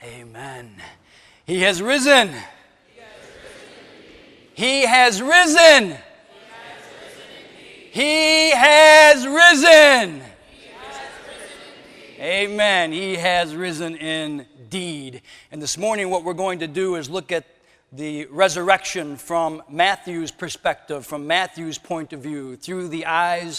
Amen. He has risen. He has risen. He has risen. Amen. He has risen indeed. And this morning what we're going to do is look at the resurrection from Matthew's perspective, from Matthew's point of view, through the eyes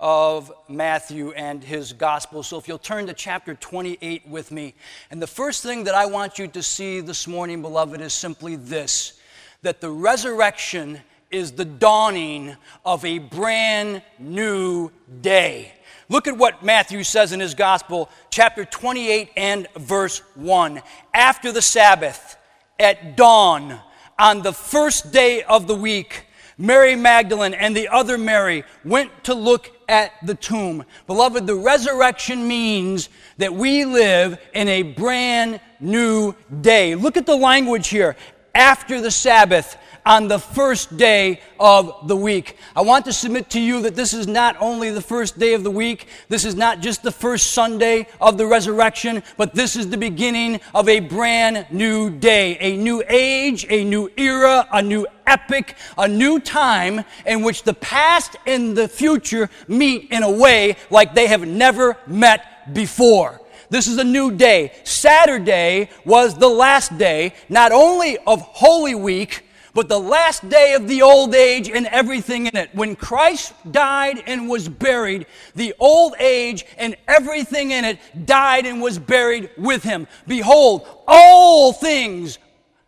of Matthew and his gospel. So if you'll turn to chapter 28 with me. And the first thing that I want you to see this morning, beloved, is simply this, that the resurrection is the dawning of a brand new day. Look at what Matthew says in his gospel, chapter 28 and verse 1. After the Sabbath, at dawn, on the first day of the week, Mary Magdalene and the other Mary went to look at the tomb. Beloved, the resurrection means that we live in a brand new day. Look at the language here. After the Sabbath, on the first day of the week. I want to submit to you that this is not only the first day of the week, this is not just the first Sunday of the resurrection, but this is the beginning of a brand new day, a new age, a new era, a new epic, a new time in which the past and the future meet in a way like they have never met before. This is a new day. Saturday was the last day, not only of Holy Week, but the last day of the old age and everything in it. When Christ died and was buried, the old age and everything in it died and was buried with him. Behold, all things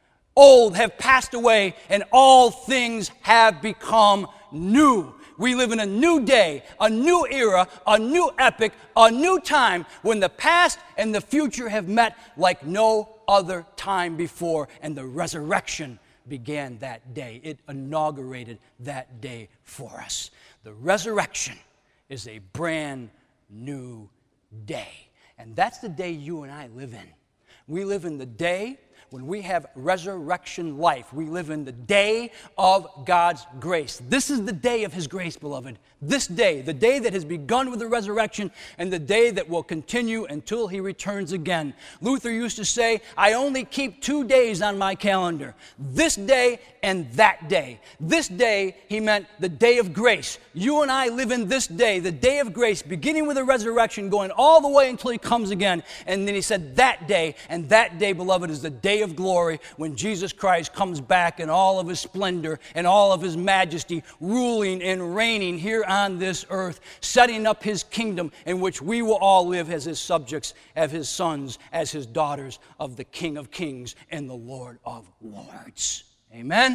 old have passed away, and all things have become new. We live in a new day, a new era, a new epic, a new time when the past and the future have met like no other time before, and the resurrection began that day. It inaugurated that day for us. The resurrection is a brand new day. And that's the day you and I live in. We live in the day when we have resurrection life. We live in the day of God's grace. This is the day of his grace, beloved. This day, the day that has begun with the resurrection and the day that will continue until he returns again. Luther used to say, I only keep 2 days on my calendar. This day and that day. This day, he meant the day of grace. You and I live in this day, the day of grace, beginning with the resurrection, going all the way until he comes again. And then he said that day, and that day, beloved, is the day of glory when Jesus Christ comes back in all of his splendor and all of his majesty, ruling and reigning here on this earth, setting up his kingdom in which we will all live as his subjects, as his sons, as his daughters of the King of Kings and the Lord of Lords. Amen?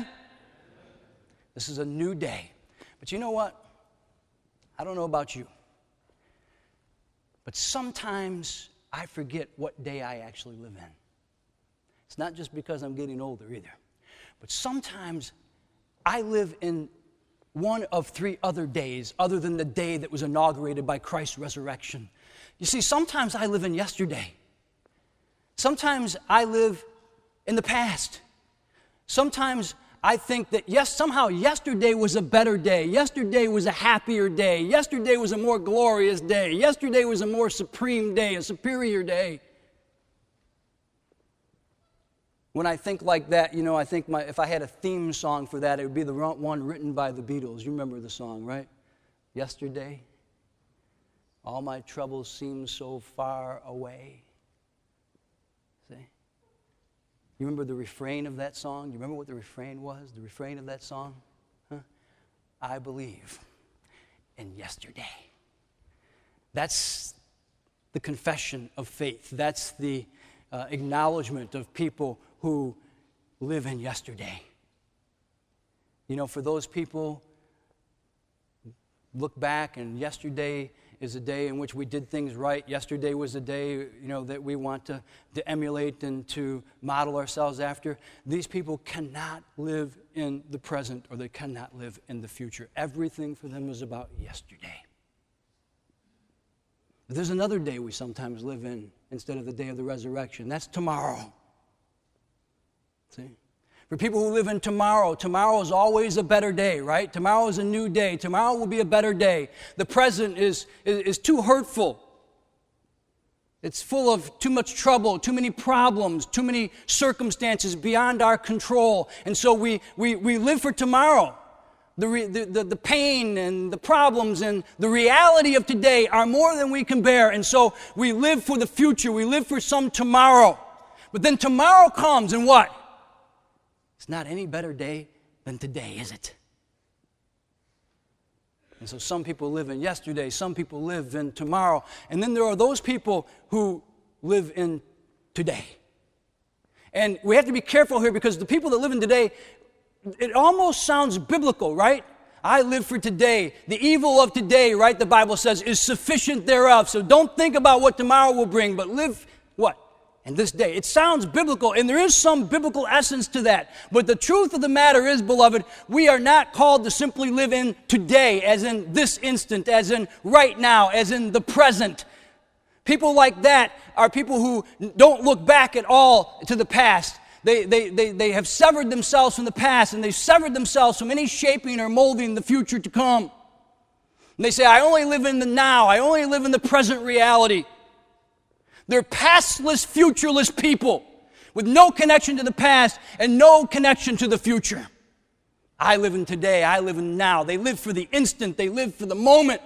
This is a new day. But you know what? I don't know about you, but sometimes I forget what day I actually live in. It's not just because I'm getting older either. But sometimes I live in one of 3 other days other than the day that was inaugurated by Christ's resurrection. You see, sometimes I live in yesterday. Sometimes I live in the past. Sometimes I think that, yes, somehow yesterday was a better day. Yesterday was a happier day. Yesterday was a more glorious day. Yesterday was a more supreme day, a superior day. When I think like that, you know, I think if I had a theme song for that, it would be the one written by the Beatles. You remember the song, right? Yesterday, all my troubles seem so far away. See? You remember the refrain of that song? You remember what the refrain was? The refrain of that song? Huh? I believe in yesterday. That's the confession of faith. That's the acknowledgement of people who live in yesterday. You know, for those people, look back, and yesterday is a day in which we did things right. Yesterday was a day, you know, that we want to emulate and to model ourselves after. These people cannot live in the present, or they cannot live in the future. Everything for them is about yesterday. But there's another day we sometimes live in instead of the day of the resurrection. That's tomorrow. See? For people who live in tomorrow, tomorrow is always a better day, right? Tomorrow is a new day. Tomorrow will be a better day. The present is too hurtful. It's full of too much trouble, too many problems, too many circumstances beyond our control. And so we live for tomorrow. The pain and the problems and the reality of today are more than we can bear. And so we live for the future. We live for some tomorrow. But then tomorrow comes and what? It's not any better day than today, is it? And so some people live in yesterday, some people live in tomorrow, and then there are those people who live in today. And we have to be careful here because the people that live in today, it almost sounds biblical, right? I live for today. The evil of today, right, the Bible says, is sufficient thereof. So don't think about what tomorrow will bring, but live what? And this day. It sounds biblical, and there is some biblical essence to that. But the truth of the matter is, beloved, we are not called to simply live in today, as in this instant, as in right now, as in the present. People like that are people who don't look back at all to the past. They have severed themselves from the past, and they've severed themselves from any shaping or molding the future to come. And they say, I only live in the now. I only live in the present reality. They're pastless, futureless people with no connection to the past and no connection to the future. I live in today. I live in now. They live for the instant. They live for the moment.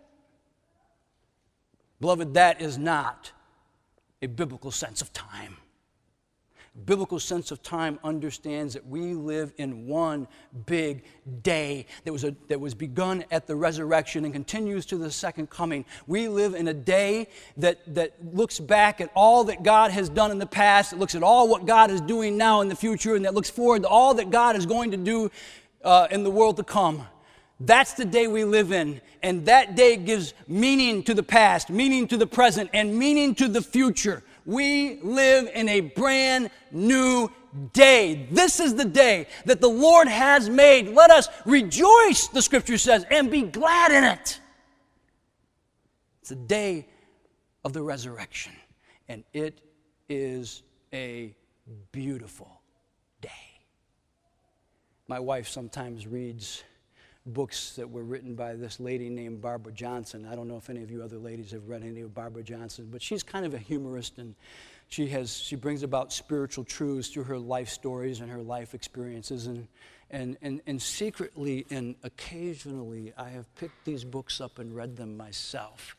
Beloved, that is not a biblical sense of time. Biblical sense of time understands that we live in one big day that was begun at the resurrection and continues to the second coming. We live in a day that looks back at all that God has done in the past, that looks at all what God is doing now in the future, and that looks forward to all that God is going to do in the world to come. That's the day we live in, and that day gives meaning to the past, meaning to the present, and meaning to the future. We live in a brand new day. This is the day that the Lord has made. Let us rejoice, the Scripture says, and be glad in it. It's the day of the resurrection, and it is a beautiful day. My wife sometimes reads books that were written by this lady named Barbara Johnson. I don't know if any of you other ladies have read any of Barbara Johnson, but she's kind of a humorist, and she brings about spiritual truths through her life stories and her life experiences, and secretly and occasionally I have picked these books up and read them myself.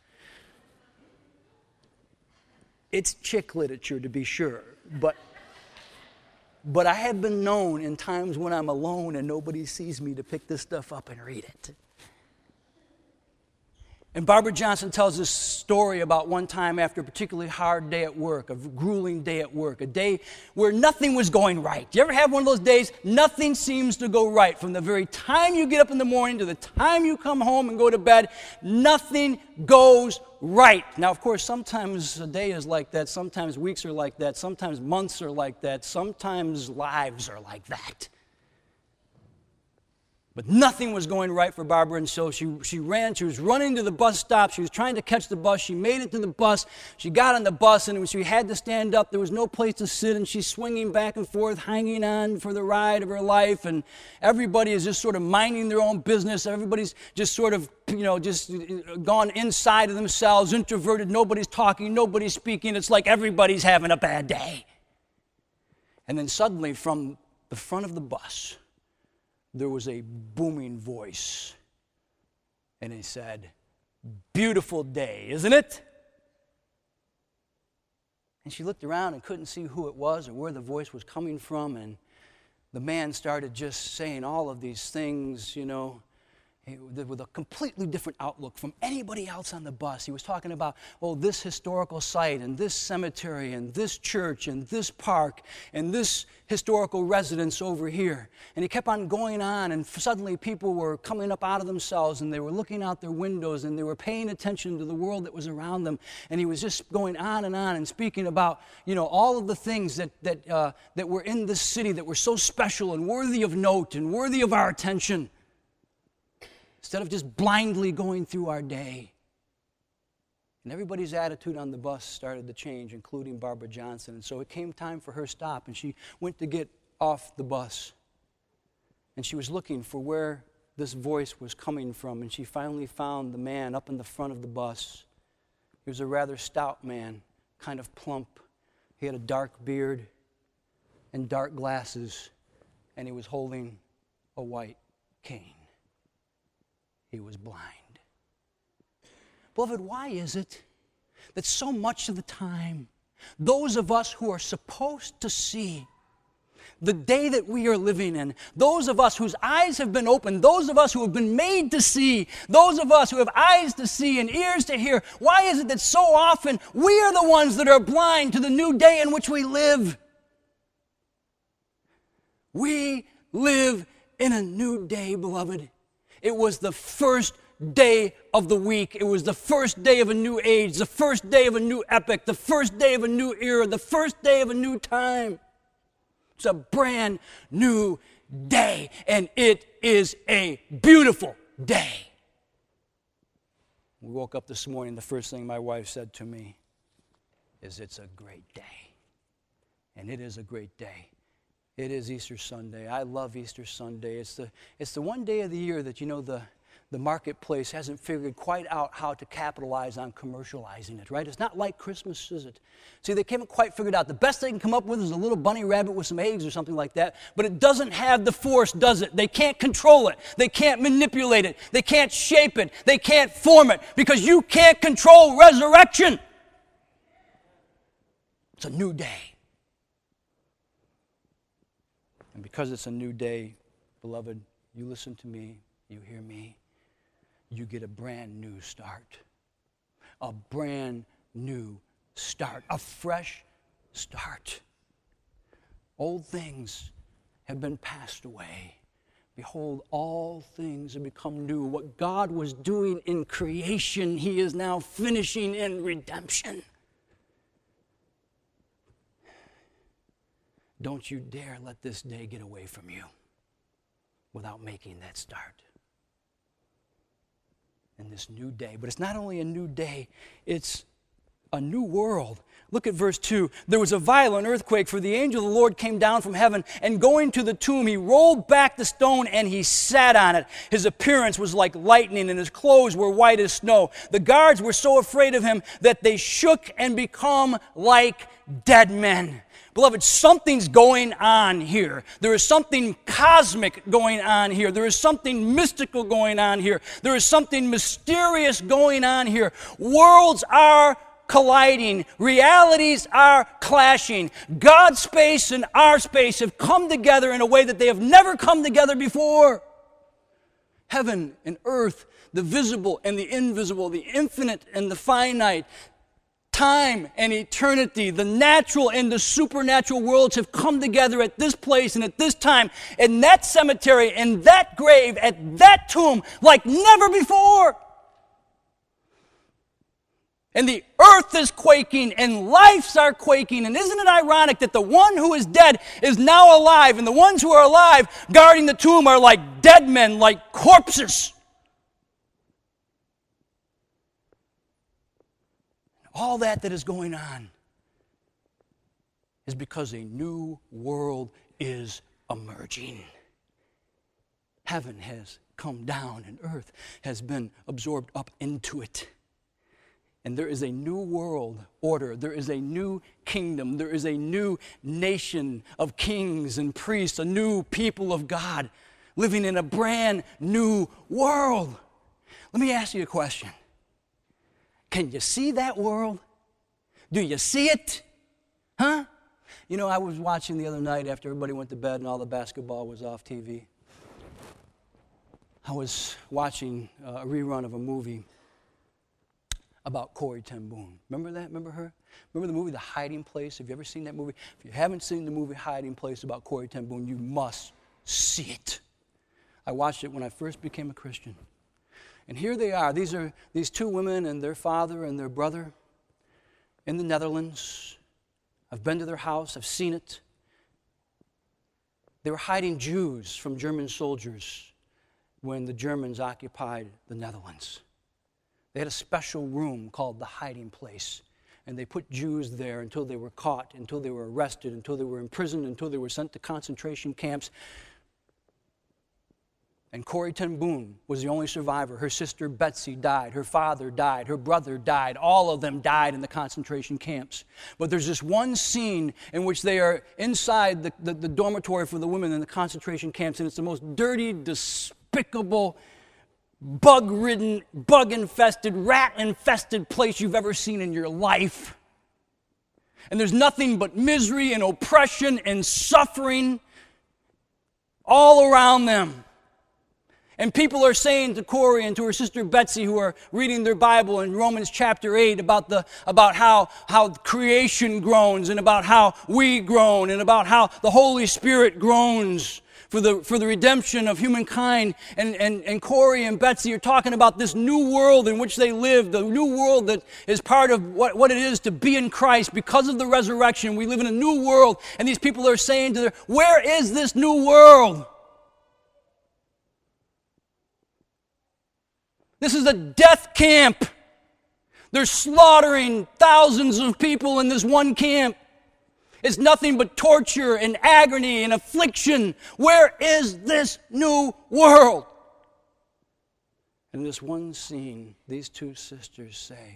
It's chick literature, to be sure, but I have been known in times when I'm alone and nobody sees me to pick this stuff up and read it. And Barbara Johnson tells this story about one time after a particularly hard day at work, a grueling day at work, a day where nothing was going right. Do you ever have one of those days? Nothing seems to go right. From the very time you get up in the morning to the time you come home and go to bed, nothing goes right. Now, of course, sometimes a day is like that. Sometimes weeks are like that. Sometimes months are like that. Sometimes lives are like that. But nothing was going right for Barbara, and so she was running to the bus stop. She was trying to catch the bus. She made it to the bus. She got on the bus, and when she had to stand up, there was no place to sit, and she's swinging back and forth, hanging on for the ride of her life, and everybody is just sort of minding their own business. Everybody's just sort of, just gone inside of themselves, introverted. Nobody's talking, nobody's speaking. It's like everybody's having a bad day. And then suddenly, from the front of the bus, there was a booming voice, and he said, "Beautiful day, isn't it?" And she looked around and couldn't see who it was or where the voice was coming from, and the man started just saying all of these things, with a completely different outlook from anybody else on the bus. He was talking about, this historical site and this cemetery and this church and this park and this historical residence over here. And he kept on going on, and suddenly people were coming up out of themselves, and they were looking out their windows, and they were paying attention to the world that was around them. And he was just going on and speaking about, all of the things that were in this city that were so special and worthy of note and worthy of our attention. Instead of just blindly going through our day. And everybody's attitude on the bus started to change, including Barbara Johnson. And so it came time for her stop, and she went to get off the bus. And she was looking for where this voice was coming from, and she finally found the man up in the front of the bus. He was a rather stout man, kind of plump. He had a dark beard and dark glasses, and he was holding a white cane. He was blind. Beloved, why is it that so much of the time, those of us who are supposed to see the day that we are living in, those of us whose eyes have been opened, those of us who have been made to see, those of us who have eyes to see and ears to hear, why is it that so often we are the ones that are blind to the new day in which we live? We live in a new day, beloved. It was the first day of the week. It was the first day of a new age, the first day of a new epoch, the first day of a new era, the first day of a new time. It's a brand new day, and it is a beautiful day. We woke up this morning, the first thing my wife said to me is, "It's a great day." And it is a great day. It is Easter Sunday. I love Easter Sunday. It's the one day of the year that, the marketplace hasn't figured quite out how to capitalize on commercializing it, right? It's not like Christmas, is it? See, they haven't quite figured out. The best they can come up with is a little bunny rabbit with some eggs or something like that, but it doesn't have the force, does it? They can't control it. They can't manipulate it. They can't shape it. They can't form it, because you can't control resurrection. It's a new day. And because it's a new day, beloved, you listen to me, you hear me, you get a brand new start. A brand new start. A fresh start. Old things have been passed away. Behold, all things have become new. What God was doing in creation, He is now finishing in redemption. Don't you dare let this day get away from you without making that start. In this new day. But it's not only a new day, it's a new world. Look at verse 2. There was a violent earthquake, for the angel of the Lord came down from heaven, and going to the tomb, he rolled back the stone and he sat on it. His appearance was like lightning, and his clothes were white as snow. The guards were so afraid of him that they shook and become like dead men. Beloved, something's going on here. There is something cosmic going on here. There is something mystical going on here. There is something mysterious going on here. Worlds are colliding. Realities are clashing. God's space and our space have come together in a way that they have never come together before. Heaven and earth, the visible and the invisible, the infinite and the finite, time and eternity, the natural and the supernatural worlds have come together at this place and at this time, in that cemetery, in that grave, at that tomb, like never before. And the earth is quaking and lives are quaking. And isn't it ironic that the one who is dead is now alive, and the ones who are alive guarding the tomb are like dead men, like corpses? All that is going on is because a new world is emerging. Heaven has come down and earth has been absorbed up into it. And there is a new world order. There is a new kingdom. There is a new nation of kings and priests, a new people of God living in a brand new world. Let me ask you a question. Can you see that world? Do you see it? Huh? I was watching the other night after everybody went to bed and all the basketball was off TV. I was watching a rerun of a movie about Corrie ten Boom. Remember that? Remember her? Remember the movie The Hiding Place? Have you ever seen that movie? If you haven't seen the movie Hiding Place about Corrie ten Boom, you must see it. I watched it when I first became a Christian. And here they are. These are these two women and their father and their brother in the Netherlands. I've been to their house. I've seen it. They were hiding Jews from German soldiers when the Germans occupied the Netherlands. They had a special room called the Hiding Place. And they put Jews there until they were caught, until they were arrested, until they were imprisoned, until they were sent to concentration camps. And Corrie ten Boom was the only survivor. Her sister Betsy died. Her father died. Her brother died. All of them died in the concentration camps. But there's this one scene in which they are inside the dormitory for the women in the concentration camps, and it's the most dirty, despicable, bug-ridden, bug-infested, rat-infested place you've ever seen in your life. And there's nothing but misery and oppression and suffering all around them. And people are saying to Corrie and to her sister Betsy, who are reading their Bible in Romans chapter 8 about how creation groans and about how we groan and about how the Holy Spirit groans for the redemption of humankind. And Corrie and Betsy are talking about this new world in which they live, the new world that is part of what it is to be in Christ. Because of the resurrection, we live in a new world. And these people are saying to them, where is this new world? This is a death camp. They're slaughtering thousands of people in this one camp. It's nothing but torture and agony and affliction. Where is this new world? In this one scene, these two sisters say,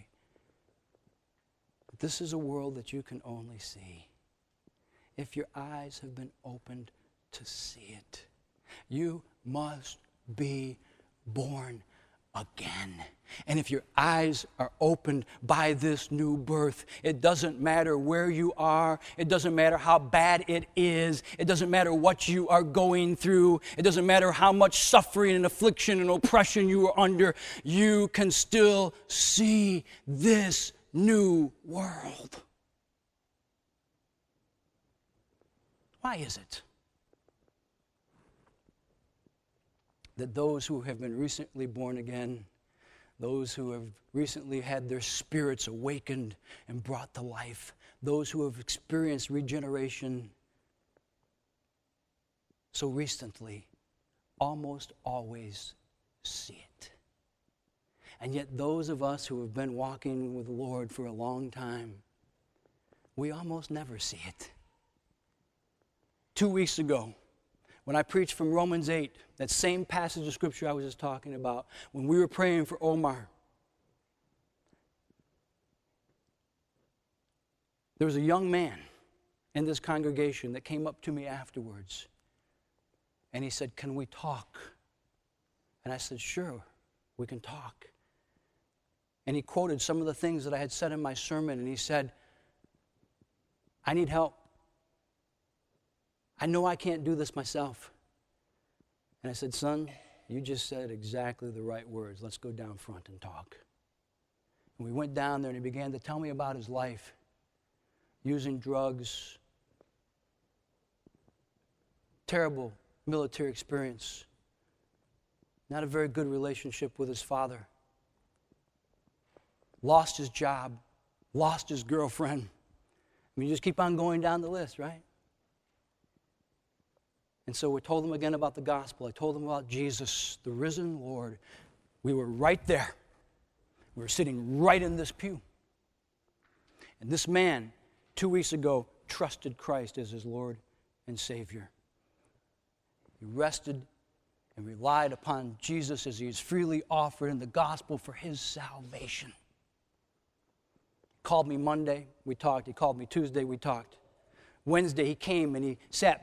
this is a world that you can only see if your eyes have been opened to see it. You must be born again. And if your eyes are opened by this new birth, it doesn't matter where you are. It doesn't matter how bad it is. It doesn't matter what you are going through. It doesn't matter how much suffering and affliction and oppression you are under. You can still see this new world. Why is it that those who have been recently born again, those who have recently had their spirits awakened and brought to life, those who have experienced regeneration so recently, almost always see it? And yet those of us who have been walking with the Lord for a long time, we almost never see it. 2 weeks ago, when I preached from Romans 8, that same passage of Scripture I was just talking about, when we were praying for Omar, there was a young man in this congregation that came up to me afterwards, and he said, "Can we talk?" And I said, "Sure, we can talk." And he quoted some of the things that I had said in my sermon, and he said, "I need help. I know I can't do this myself." And I said, "Son, you just said exactly the right words. Let's go down front and talk." And we went down there and he began to tell me about his life, using drugs, terrible military experience, not a very good relationship with his father, lost his job, lost his girlfriend. I mean, you just keep on going down the list, right? And so we told them again about the gospel. I told them about Jesus, the risen Lord. We were right there. We were sitting right in this pew. And this man, 2 weeks ago, trusted Christ as his Lord and Savior. He rested and relied upon Jesus as he is freely offered in the gospel for his salvation. He called me Monday, we talked. He called me Tuesday, we talked. Wednesday, he came and he sat